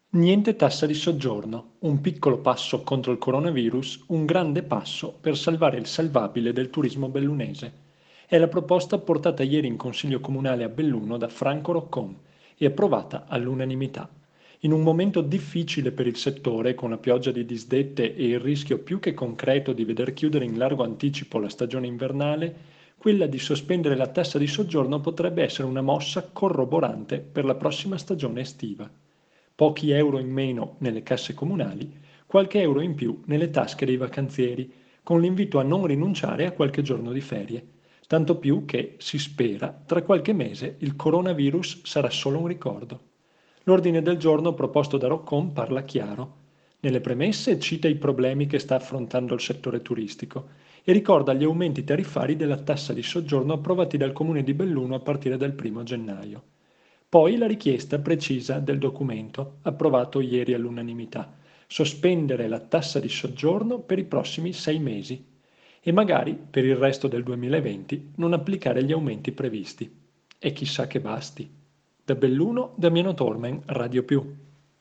Niente tassa di soggiorno, un piccolo passo contro il coronavirus, un grande passo per salvare il salvabile del turismo bellunese. È la proposta portata ieri in Consiglio Comunale a Belluno da Franco Roccon e approvata all'unanimità. In un momento difficile per il settore, con la pioggia di disdette e il rischio più che concreto di veder chiudere in largo anticipo la stagione invernale, quella di sospendere la tassa di soggiorno potrebbe essere una mossa corroborante per la prossima stagione estiva. Pochi euro in meno nelle casse comunali, qualche euro in più nelle tasche dei vacanzieri, con l'invito a non rinunciare a qualche giorno di ferie. Tanto più che, si spera, tra qualche mese il coronavirus sarà solo un ricordo. L'ordine del giorno proposto da Roccon parla chiaro. Nelle premesse cita i problemi che sta affrontando il settore turistico e ricorda gli aumenti tariffari della tassa di soggiorno approvati dal Comune di Belluno a partire dal 1° gennaio. Poi la richiesta precisa del documento, approvato ieri all'unanimità: sospendere la tassa di soggiorno per i prossimi 6 mesi e magari per il resto del 2020 non applicare gli aumenti previsti. E chissà che basti. Da Belluno, Damiano Tormen, Radio Più.